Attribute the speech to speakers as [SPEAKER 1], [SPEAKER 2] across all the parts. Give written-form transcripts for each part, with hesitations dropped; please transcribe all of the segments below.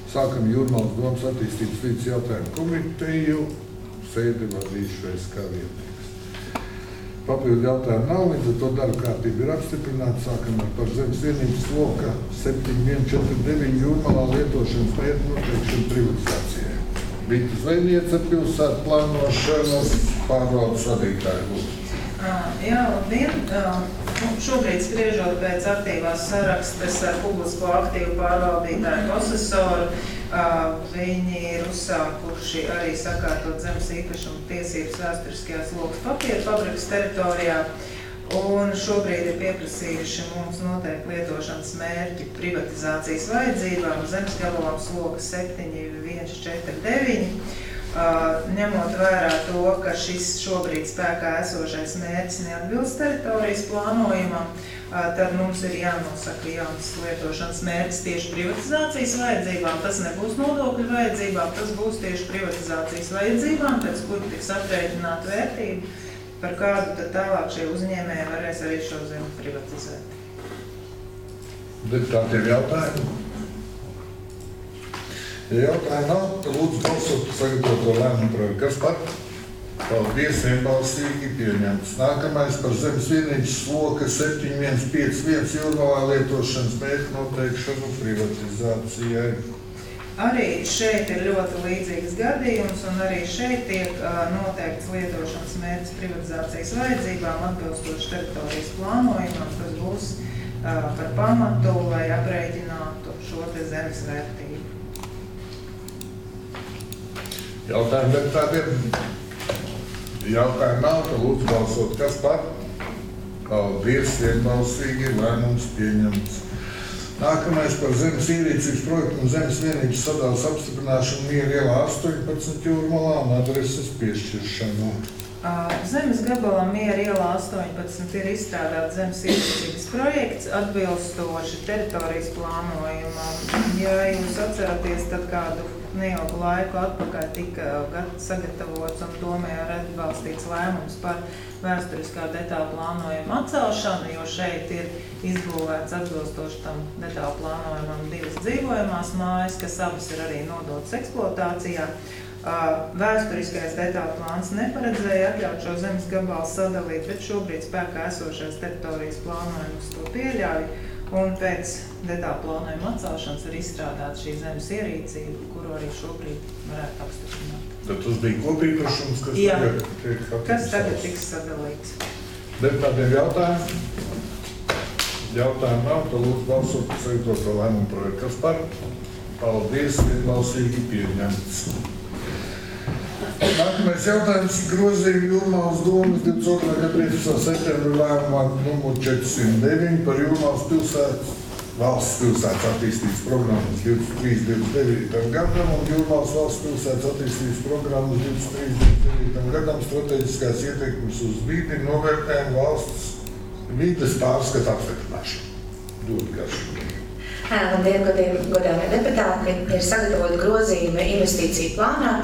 [SPEAKER 1] Sākam Jūrmalas domas attīstības vides jautājumu komiteju. Sēdi vadīšais kā vietnieks. Papildu jautājumu nav, līdz ar to darba kārtība ir apstiprināta. Sākam par zemes vienības loka 7149 Jūrmalā lietošanas mērķu noteikšanu privatizācijai. Vita Zvejniece, pilsētu plānošanas pārvaldes vadītāja.
[SPEAKER 2] Jā, labdien! Šobrīd spriežot pēc aktīvās sarakstes ar publisko aktīvu pārvaldītāju posesoru, viņi ir uzsākuši arī sakārtot zemes īpašuma tiesības vēsturiskajās lokas papīra fabrikas teritorijā. Un šobrīd ir pieprasījuši mums noteikti lietošanas mērķi privatizācijas vajadzībām zemes gabalam loka 7149. Ņemot vērā to, ka šis šobrīd spēkā esošais mērķis neatbilst teritorijas plānojumam, tad mums ir jānosaka jauns lietošanas mērķis tieši privatizācijas vajadzībām. Tas nebūs nodokļu vajadzībām, tas būs tieši privatizācijas vajadzībām, pēc kuru tiks aprēķināta vērtība, par kādu tad tālāk šie uzņēmēji varēs arī šo zemi privatizēt.
[SPEAKER 1] Deputātiem jautājumi? Ja jautājumu nav, tad lūdzu balsot sagatavoto lēmumu projektu. Kas par? Paldies, vienbalsīgi pieņemts. Nākamais par zemes vienības loka 7151 Jūrmalā lietošanas mērķu noteikšanu privatizācijai.
[SPEAKER 2] Arī šeit ir ļoti līdzīgs gadījums, un arī šeit tiek noteikts lietošanas mērķis privatizācijas vajadzībām atbilstoši teritorijas plānojumam, kas būs par pamatu, lai aprēķinātu šo te zemes vērtību.
[SPEAKER 1] Jautājumu deputātiem? Jautājumu nav, tad lūdzu balsot. Kas par? Paldies, vienbalsīgi, lēmums pieņemts. Nākamais par zemes ierīcības projektu un zemes vienības sadalas apstiprināšanu Miera ielā 18 Jūrmalā un adreses piešķiršanu.
[SPEAKER 2] Zemes gabalam Miera ielā 18 ir izstrādāts zemes ierīcības projekts atbilstoši teritorijas plānojumam. Ja jūs atceraties, tad kādu neilgu laiku atpakaļ tika sagatavots un domē ar atbalstīts lēmums par vēsturiskā detāla plānojuma atcelšanu, jo šeit ir izbūvēts atbilstoši tam detāla plānojumam 2 dzīvojamās mājas, kas abas ir arī nodotas eksploatācijā. Vēsturiskais detāla plāns neparedzēja atļaut šo zemes gabalu sadalīt, bet šobrīd spēkā esošais teritorijas plānojums to pieļauj. Un pēc detāla plānojuma atcelšanas ir izstrādāta šī zemes ierīcība, kuru arī šobrīd varētu apstiprināt.
[SPEAKER 1] Tad tas bija kopīpašums,
[SPEAKER 2] kas tagad tiks sadalīts.
[SPEAKER 1] Deputātiem jautājumi? Jautājumu nav, tad lūdzu balsot par sagatavoto lēmumu projektu. Kas par? Paldies, vienbalsīgi pieņemts. Nākamais jautājums grozījumi Jūrmalas domas 22. gada 15. septembra lēmumā numur 409 par Jūrmalas valsts pilsētas attīstības programmas 23-29 gadam un Jūrmalas valsts pilsētas attīstības programmas 23-29 gadam strateģiskās ieteikumus uz vidi novērtējumu valsts vides pārskatu apstiprināšanu. Dod garšu.
[SPEAKER 3] Labdien, godājumie deputāti, ir sagatavoti grozījumi investīciju plānā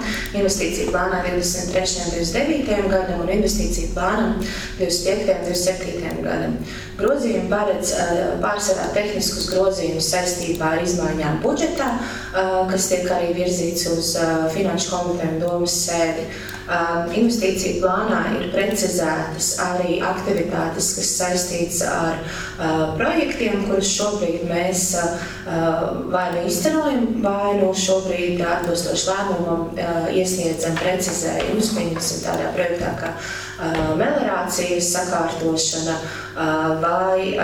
[SPEAKER 3] 23. un 29. gadam un investīciju plānam 25. un 27. gadam. Grozījumi paredz pārsvarā tehniskus grozījumus saistībā ar izmaiņām budžetā, kas tiek arī virzīts uz Finanšu komiteju un domas sēdi. Investīciju plānā ir precizētas arī aktivitātes, kas saistītas ar projektiem, kurus šobrīd mēs vai nu izcenojam, vai nu šobrīd atbilstoši lēmumam iesniedzam precizējumus, pieņemsim tādā projektā kā meliorācijas sakārtošana vai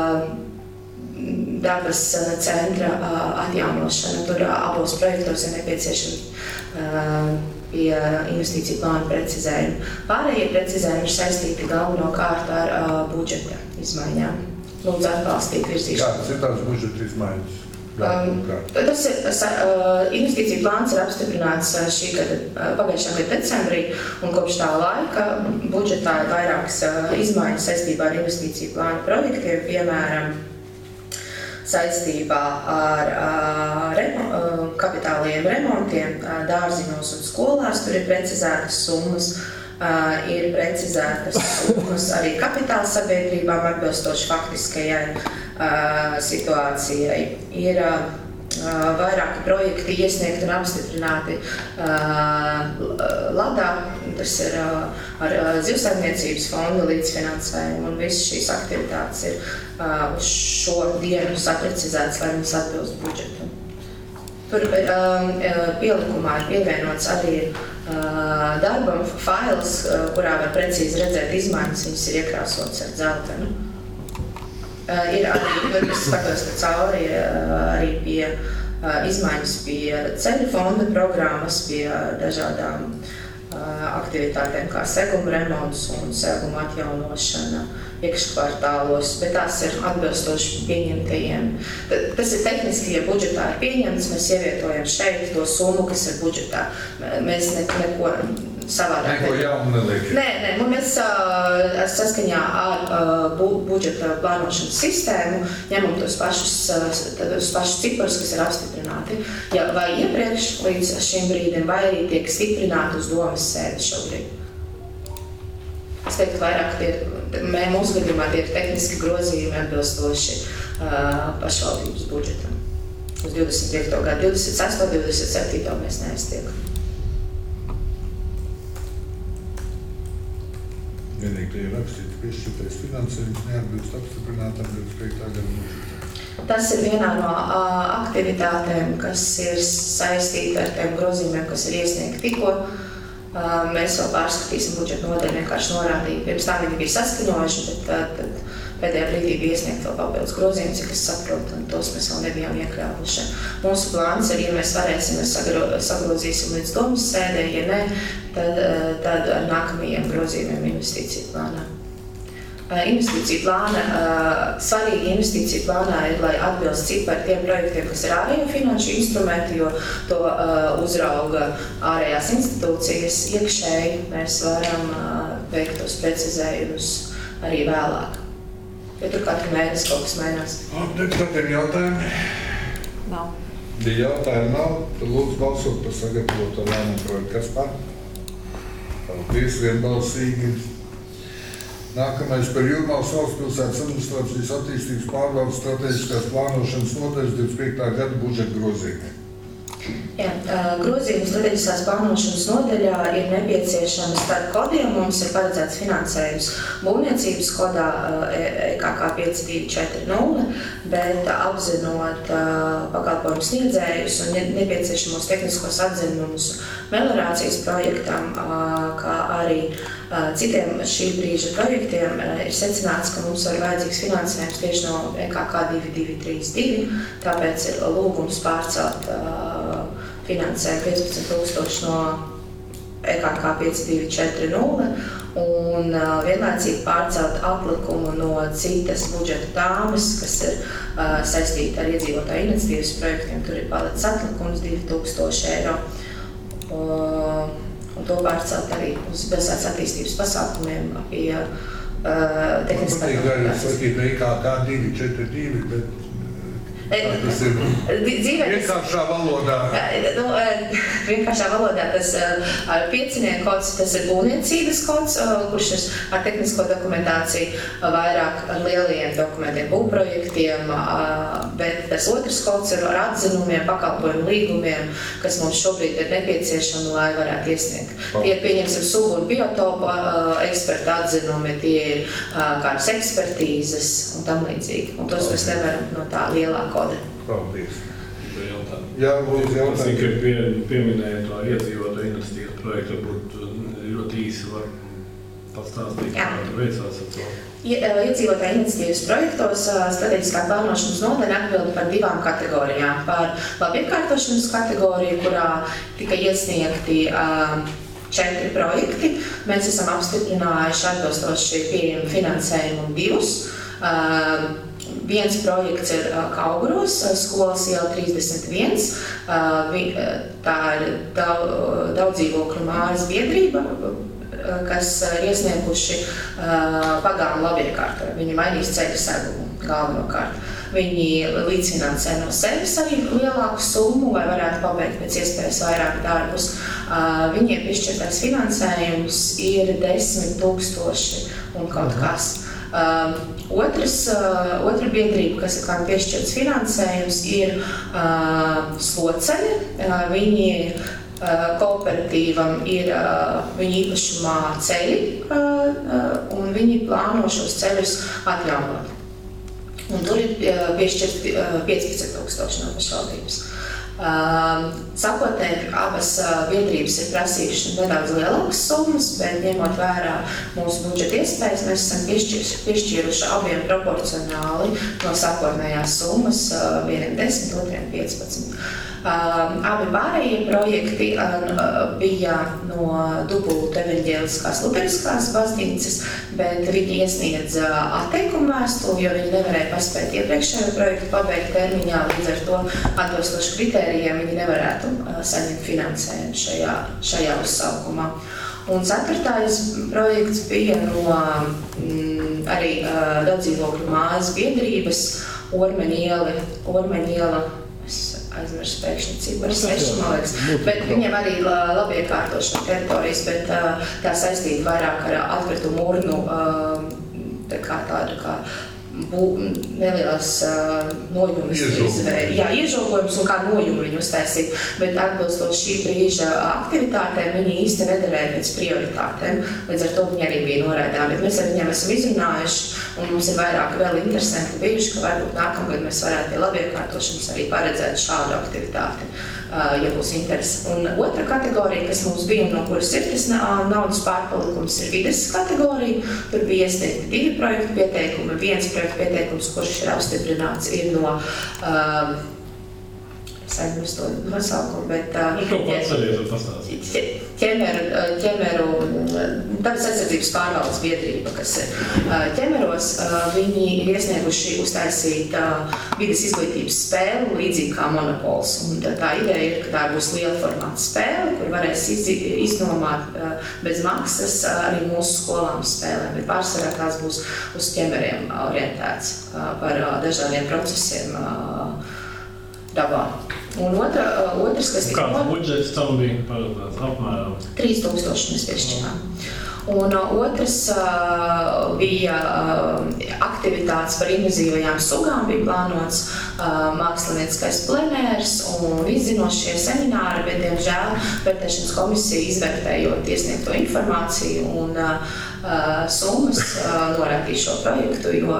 [SPEAKER 3] dabas centra atjaunošana. Tur abos projektos ir nepieciešams pie investīciju plāna precizējuma. Pārējie precizējumi ir saistīti galvenokārt ar budžeta izmaiņām. Lūdzu atbalstīt virzīšanu.
[SPEAKER 1] Kādas ir tās budžeta izmaiņas?
[SPEAKER 3] Tas ir investīciju plāns ir apstiprināts pagājušā gada decembrī, un kopš tā laika budžetā ir vairākas izmaiņas saistībā ar investīciju plāna projektiem, piemēram, saistībā ar kapitāliem remontiem dārziņos un skolās. Tur ir precizētas summas, ir precizētas summas arī kapitāla sabiedrībām atbilstoši faktiskajai situācijai. Ir vairāki projekti iesniegti un apstiprināti Ladā. Tas ir ar Zivsaimniecības fonda līdzfinansējumu, un visas šīs aktivitātes ir uz šo dienu saprecizētas, lai viņas atbilst budžetu. Tur pielikumā ir pievienots arī darbam fails, kurā var precīzi redzēt izmaiņas, viņas ir iekrāsotas ar dzeltenu. Ir arī, es skatos cauri arī pie izmaiņas pie ceļu fonda programmas, pie dažādām aktivitātēm kā seguma remonts un seguma atjaunošana iekškvartālos, bet tās ir atbilstoši pieņemtajiem. Tas ir tehniski, ja budžetā ir pieņemts, mēs ievietojam šeit to summu, kas ir budžetā. Mēs neko savādāk.
[SPEAKER 1] Neko jaunu neliekam.
[SPEAKER 3] Nē, mēs saskaņā ar budžeta plānošanas sistēmu ņemam tos pašus ciparus, kas ir apstiprināti. Vai iepriekš līdz šim brīdim, vai arī tiek stiprināti uz domas sēdes šobrīd. Es teiktu, vairāk mūsu gadījumā tie ir tehniski grozījumi atbilstoši pašvaldības budžetam. Uz 25. gadu, 26. 27. mēs neaiztiekam.
[SPEAKER 1] Vienīgi tie ir rakstīti piešķirtais finansējums, neatbilst apstiprinātam 25. gada budžetam.
[SPEAKER 3] Tas ir vienā no aktivitātēm, kas ir saistīta ar tiem grozījumiem, kas ir iesniegti tikko. Mēs vēl pārskatīsim budžeta nodaļu, vienkārši norādīt. Pirms tā viņi bija saskaņojuši, bet tad pēdējā brīdī bija iesniegt vēl papildus grozījumi, cik es saprotu, un tos mēs vēl nebijām iekļāvuši. Mūsu plāns ir, ja mēs varēsim, mēs sagrozīsim līdz domas sēdē, ja ne, tad ar nākamajiem grozījumiem investīciju plānā. Svarīgi investīciju plānā ir, lai atbilst cipari tiem projektiem, kas ir ārējo finanšu instrumenti, jo to uzrauga ārējās institūcijas iekšēji. Mēs varam veikt tos precizējumus arī vēlāk. Jo tur katru mēnesi kaut kas mainās.
[SPEAKER 1] Deputātiem jautājumi?
[SPEAKER 2] Nav.
[SPEAKER 1] Ja jautājumi nav, tad lūdzu balsot par sagatavoto lēmumu projektu. Kas par? Paldies, vienbalsīgi. Nākamais par Jūrmālas valstspilsētas administrācijas attīstības pārvaldes strateģiskās plānošanas nodaļas 25. gada budžeta grozījumi.
[SPEAKER 3] Grozījums strateģiskās plānošanas nodaļā ir nepieciešams starp kodiem. Mums ir paredzēts finansējums būvniecības kodā EKK 5240, bet apzinot pakalpojumu sniedzējus un nepieciešamos tehniskos atzinumus meliorācijas projektam, kā arī citiem šī brīža projektiem, ir secināts, ka mums ir vajadzīgs finansējums tieši no EKK 2232, tāpēc ir lūgums pārcelt finansējumu 15,000 no EKK 5240 un vienlaicīgi pārcelt atlikumu no citas budžeta tāmas, kas ir saistīta ar iedzīvotāju iniciatīvas projektiem. Tur ir palicis atlikums 2000 eiro. Un to pārcelt arī uz pilsētas attīstības pasākumiem pie tehniskā
[SPEAKER 1] EKK 242, bet tas ir vienkāršā valodā.
[SPEAKER 3] Vienkāršā valodā tas ar piecinieku kods, tas ir būvniecības kods, kurš ir ar tehnisko dokumentāciju vairāk ar lielajiem dokumentiem, būvprojektiem, bet tas otrs kods ir ar atzinumiem, pakalpojumu līgumiem, kas mums šobrīd ir nepieciešami, lai varētu iesniegt. Tie ir, pieņemsim, sugu un biotopu eksperta atzinumi, tie ir kādas ekspertīzes un tam līdzīgi. Un tos mēs nevaram no tā lielā koda.
[SPEAKER 1] Paldies.
[SPEAKER 4] Jā,
[SPEAKER 1] lūdzu jautājumu.
[SPEAKER 4] Es tikai pieminēju to iedzīvotāju iniciatīvas projektu, varbūt ļoti īsi var pastāstīt, kā tur veicās ar to.
[SPEAKER 3] Iedzīvotāju iniciatīvas projektos strateģiskā plānošanas nodaļa atbild par divām kategorijām. Par labiekārtošanas kategoriju, kurā tika iesniegti 4 projekti. Mēs esam apstiprinājuši atbilstoši pieejamu finansējumu 2. Viens projekts ir Kauguros, skolas iela 31. Tā ir daudzdzīvokļu mājas biedrība, kas ir iesnieguši pagānu labiekārtojumu. Viņi mainīs ceļu segumu galvenokārt. Viņi līdzfinansē no sevis arī lielāku summu, lai varētu pabeigt pēc iespējas vairāk darbus. Viņiem piešķirtais finansējums ir 10 000 un kaut kas. Otra biedrība, kas ir kā piešķirts finansējums, ir Sloceļi. Viņi kooperatīvam ir viņa īpašumā ceļi, un viņi plāno šos ceļus atjaunot. Un tur ir piešķirts 15,000 no pašvaldības. Sākotnēji abas biedrības ir prasījušas nedaudz lielākas summas, bet ņemot vērā mūsu budžeta iespējas, mēs esam piešķīruši abiem proporcionāli no sākotnējās summas, vieniem 10, otriem 15. Abi pārējie projekti bija no Dubultu evaņģēliskās luteriskās baznīcas, bet viņi iesniedza atteikumu vēstuli, jo viņi nevarēja paspēt iepriekšējo projektu pabeigt termiņā, līdz ar to atbilstoši kritērijiem viņi nevarētu saņemt finansējumu šajā uzsaukumā. Un 4. projekts bija no arī daudzdzīvokļu mājas biedrības Ormeņiela, aizmirsu pēkšņi ciparu 6, man liekas, bet viņiem arī labi iekārtošana teritorijas, bet tā saistīta vairāk ar atkritumu urnu, tādu kā nelielās nojumes izvēri. Jā, iežogojums un kā nojumu viņu uztaisīt, bet atbilstoši šī brīža aktivitātēm viņi īsti nedarēja pēc prioritātēm, līdz ar to viņi arī bija noraidāmi. Bet mēs ar viņiem esam izrunājuši, un mums ir vairāk vēl interesanti bijuši, ka varbūt nākamgad mēs varētu pie labiekārtošanas arī paredzēt šādu aktivitāti, ja būs interesi. Un otra kategorija, kas mums bija un no kuras ir tas naudas pārpalikums, ir vides kategorija. Tur bija iesniegti 2 projektu pieteikumi, 1 projektu pieteikums, kurš ir apstiprināts, ir no saņems to nosaukumu, bet ķemeru dabas aizsardzības pārvaldes biedrība, kas ir ķemeros, viņi ir iesnieguši uztaisīt vides izglītības spēli līdzīgi kā Monopols. Un tā ideja ir, ka tā būs liela formāta spēle, kur varēs iznomāt bez maksas arī mūsu skolām spēlēm, bet pārsvarā tās būs uz ķemeriem orientēts par dažādiem procesiem dabā. Un otrs, kas tika...
[SPEAKER 4] Kāds budžets tam bija paredzēts apmēram?
[SPEAKER 3] 3000 mēs piešķirām. Un otrs bija aktivitātes par invazīvajām sugām, bija plānots mākslinieckais plenērs un izzinošie semināri, bet, diemžēl, vērtēšanas komisija izvērtējot iesniegto informāciju un summas norādīja šo projektu, jo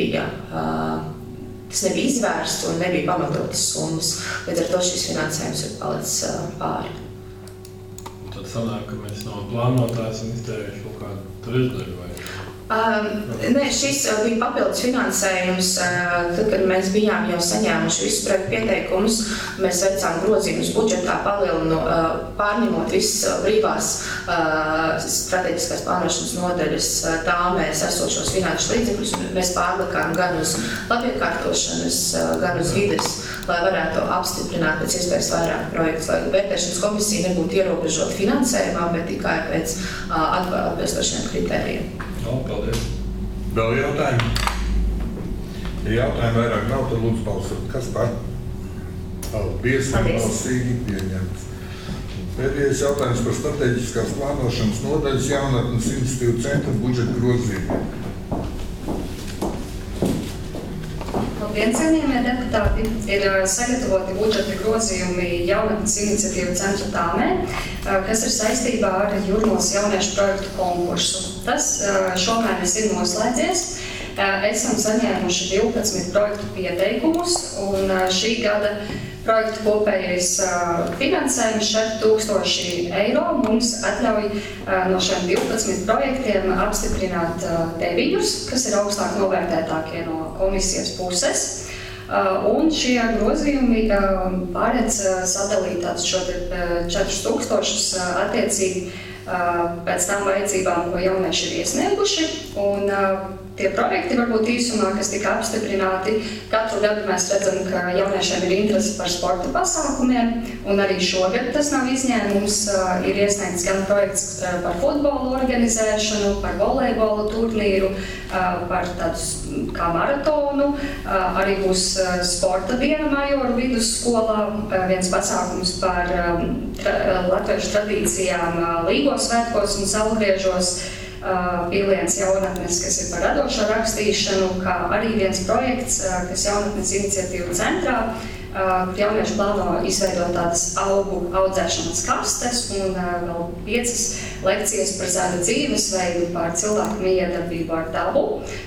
[SPEAKER 3] tas nebija izvērsts un nebija pamatotas summas. Līdz ar to šis finansējums ir palicis pāri.
[SPEAKER 4] Un tad sanāk, ka mēs no plānotājs un iztērējuši kaut kādu trešdaļu vai?
[SPEAKER 3] Nē, šis bija papildus finansējums. Tad, kad mēs bijām jau saņēmuši visus projektu pieteikumus, mēs veicām grozījumus budžetā, pārņemot visas brīvās strateģiskās plānošanas nodaļas tāmēs esošos finanšu līdzekļus. Mēs pārlikām gan uz labiekārtošanas, gan uz vides, lai varētu apstiprināt pēc iespējas vairāk projektus, lai vērtēšanas komisija nebūtu ierobežota finansējumā, bet tikai pēc atbilstošiem kritērijiem.
[SPEAKER 4] Paldies.
[SPEAKER 1] Vēl jautājumi? Ja jautājumi vairāk nav, tad lūdzu balsot. Kas par? Paldies, vienbalsīgi pieņemts. Pēdējais jautājums par strateģiskās plānošanas nodaļas jaunatnes institīvu centra budžeta grozījumu.
[SPEAKER 5] Labdien, cienījamie deputāti! Ir sagatavoti budžeta grozījumi jaunatnes iniciatīvu centra Tāmē, kas ir saistībā ar Jūrmalas jauniešu projektu konkursu. Tas šomēnes ir noslēdzies. Esam saņēmuši 12 projektu pieteikumus, un šī gada projektu kopējais finansējums 4000 eiro mums atļauj no šiem 12 projektiem apstiprināt 9, kas ir augstāk novērtētākie no komisijas puses. Un šie grozījumi paredz sadalīt šo 4000 attiecīgi pēc tām vajadzībām, ko jaunieši ir iesnieguši. Un tie projekti varbūt īsumā, kas tika apstiprināti, katru gadu mēs redzam, ka jauniešiem ir interese par sporta pasākumiem, un arī šogad tas nav izņēmums. Ir iesniegts gan projekts par futbolu organizēšanu, par volejbola turnīru, par tādu kā maratonu, arī būs sporta diena Majoru vidusskolā, viens pasākums par latviešu tradīcijām Līgo svētkos un Saulgriežos. Piliens jaunatnes, kas ir par radošo rakstīšanu, kā arī viens projekts, kas jaunatnes iniciatīvu centrā, kur jaunieši plāno izveidot tādas augu audzēšanas kastes un vēl 5 lekcijas par zaļu dzīvesveidu, par cilvēku miedarbību ar dabu.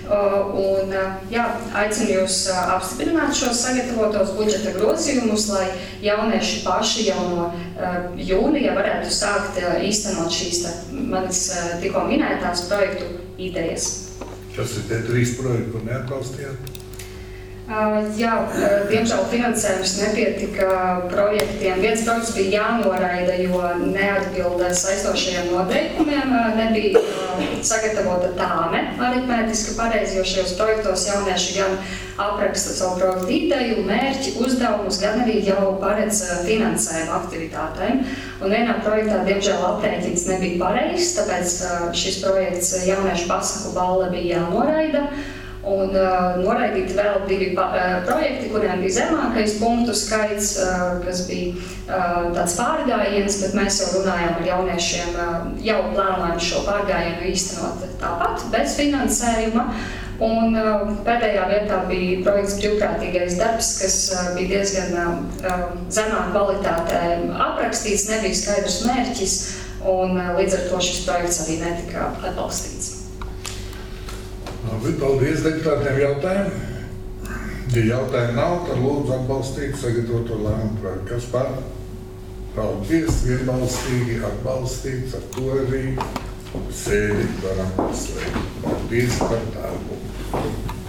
[SPEAKER 5] Aicinu jūs apstiprināt šos sagatavotos budžeta grozījumus, lai jaunieši paši jau no jūnija varētu sākt īstenot šīs manas tikko minētās projektu idejas.
[SPEAKER 1] Kas ir tie 3 projekti, kur neatbalstījāt?
[SPEAKER 5] Diemžēl finansējums nepietika projektiem. Viens projekts bija jānoraida, jo neatbilda saistošajiem noteikumiem, nebija sagatavota tāme aritmētiski pareizi, jo šajos projektos jaunieši gan apraksta savu projektu ideju, mērķi, uzdevumus, gan arī jau paredz finansējumu aktivitātēm. Un vienā projektā, diemžēl, aprēķins nebija pareizs, tāpēc šis projekts jauniešu pasaku balle bija jānoraida. Un noraidīt vēl 2 projekti, kuriem bija zemākais punktu skaits, kas bija tāds pārgājiens, bet mēs jau runājām ar jauniešiem, jau plānojam šo pārgājienu īstenot tāpat, bez finansējuma. Un pēdējā vietā bija projekts brīvprātīgais darbs, kas bija diezgan zemā kvalitātē aprakstīts, nebija skaidrs mērķis, un līdz ar to šis projekts arī netika atbalstīts.
[SPEAKER 1] Labi, paldies deputātiem jautājumu. Ja jautājumu nav, tad lūdzu atbalstīt sagatavoto lēmumu projektu. Kas par? Paldies, vienbalstīgi atbalstīts, ar to arī sēdi varam slēgt. Paldies par darbu.